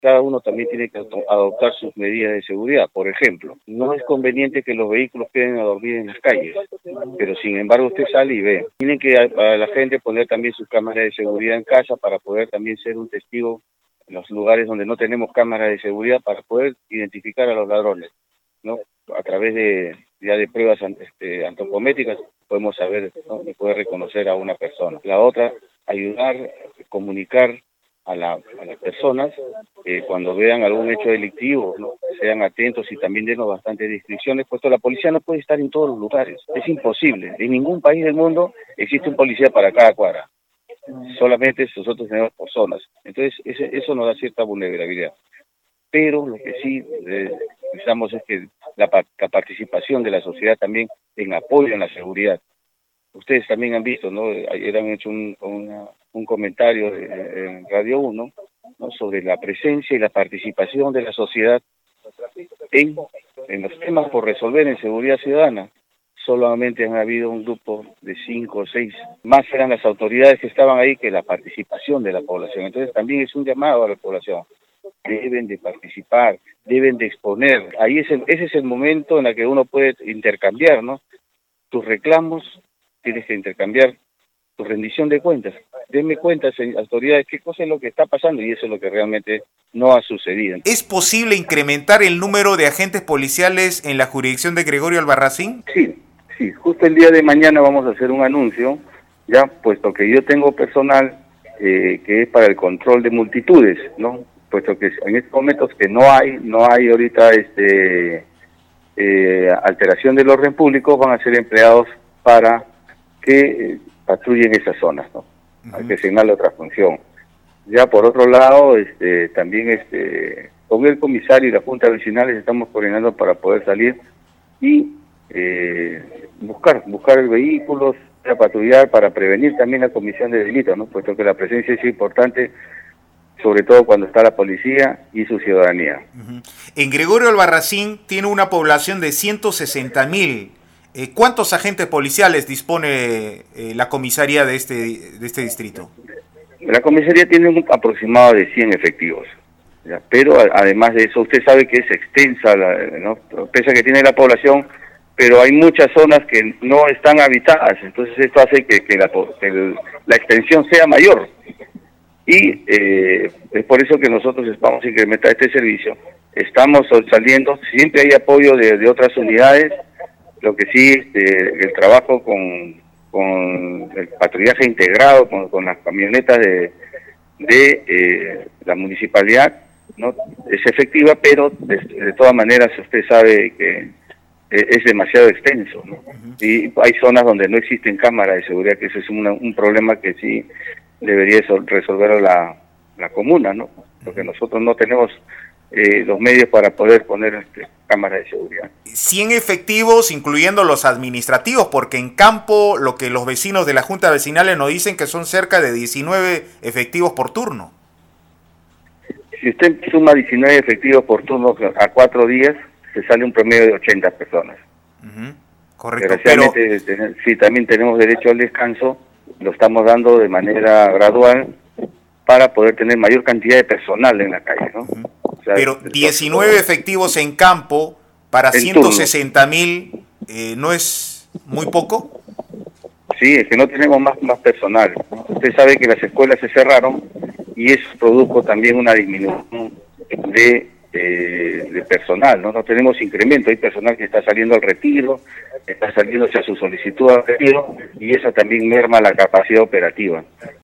cada uno también tiene que adoptar sus medidas de seguridad. Por ejemplo, no es conveniente que los vehículos queden a dormir en las calles, pero sin embargo usted sale y ve. Tienen que a la gente poner también sus cámaras de seguridad en casa para poder también ser un testigo en los lugares donde no tenemos cámaras de seguridad para poder identificar a los ladrones, ¿no? A través de pruebas antropométricas podemos saber, ¿no? Y poder reconocer a una persona. La otra, ayudar, comunicar a las personas cuando vean algún hecho delictivo, ¿no? Sean atentos y también denos bastantes descripciones, puesto la policía no puede estar en todos los lugares, es imposible. En ningún país del mundo existe un policía para cada cuadra, solamente nosotros tenemos por zonas, entonces eso nos da cierta vulnerabilidad. Pero lo que sí necesitamos es que la participación de la sociedad también en apoyo en la seguridad. Ustedes también han visto, ¿no? Ayer han hecho un comentario en Radio 1, ¿no? Sobre la presencia y la participación de la sociedad en los temas por resolver en seguridad ciudadana. Solamente han habido un grupo de 5 o 6. Más eran las autoridades que estaban ahí que la participación de la población. Entonces también es un llamado a la población. Deben de participar, deben de exponer. Ese es el momento en el que uno puede intercambiar, ¿no? Tus reclamos, tienes que intercambiar tu rendición de cuentas. Denme cuentas, autoridades, qué cosa es lo que está pasando, y eso es lo que realmente no ha sucedido. ¿Es posible incrementar el número de agentes policiales en la jurisdicción de Gregorio Albarracín? Sí, justo el día de mañana vamos a hacer un anuncio, ya, puesto que yo tengo personal que es para el control de multitudes, ¿no? Puesto que en estos momentos que no hay ahorita alteración del orden público, van a ser empleados para que patrullen esas zonas, ¿no? Hay que asignarle otra función. Ya por otro lado, también con el comisario y la Junta Vecinales estamos coordinando para poder salir y buscar vehículos, a patrullar para prevenir también la comisión de delitos, ¿no? Puesto que la presencia es importante, sobre todo cuando está la policía y su ciudadanía. En Gregorio Albarracín tiene una población de 160.000. ¿Cuántos agentes policiales dispone la comisaría de este distrito? La comisaría tiene un aproximado de 100 efectivos, ¿ya? Pero además de eso, usted sabe que es extensa, ¿no? Pese a que tiene la población, pero hay muchas zonas que no están habitadas, entonces esto hace que la extensión sea mayor. Y es por eso que nosotros vamos a incrementar este servicio. Estamos saliendo, siempre hay apoyo de otras unidades, lo que sí, el trabajo con el patrullaje integrado, con las camionetas de la municipalidad, ¿no? Es efectiva, pero de todas maneras usted sabe que es demasiado extenso, ¿no? Y hay zonas donde no existen cámaras de seguridad, que ese es un problema que sí debería resolver la comuna, ¿no? Porque nosotros no tenemos los medios para poder poner cámaras de seguridad. 100 efectivos, incluyendo los administrativos, porque en campo lo que los vecinos de la Junta Vecinales nos dicen que son cerca de 19 efectivos por turno. Si usted suma 19 efectivos por turno a 4 días, se sale un promedio de 80 personas. Correcto. Desgraciadamente, sí, también tenemos derecho al descanso, lo estamos dando de manera gradual para poder tener mayor cantidad de personal en la calle, ¿no? O sea, pero 19 efectivos en campo para 160.000, ¿no es muy poco? Sí, es que no tenemos más personal, ¿no? Usted sabe que las escuelas se cerraron y eso produjo también una disminución de personal, ¿no? No tenemos incremento, hay personal que está saliendo al retiro, está saliéndose a su solicitud al retiro, y eso también merma la capacidad operativa.